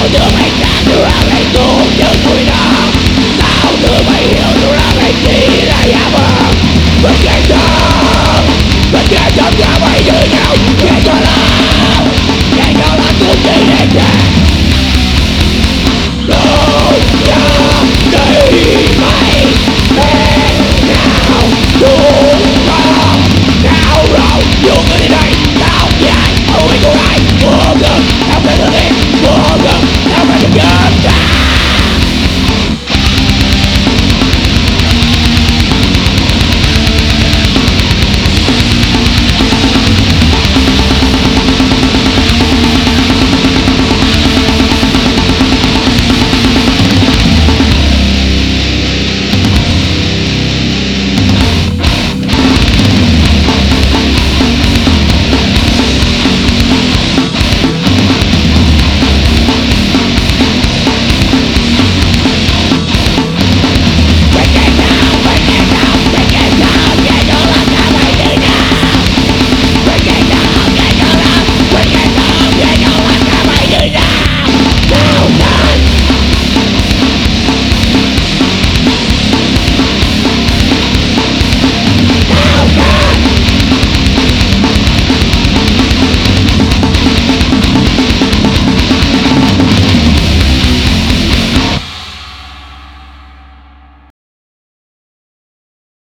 chưa mày trả chưa ăn lại xuống chứ tôi đó. Tao chưa mày hiểu tôi là mày chỉ là giả vờ. Bất kể sớm, bất kể sớm ra mày như nhau.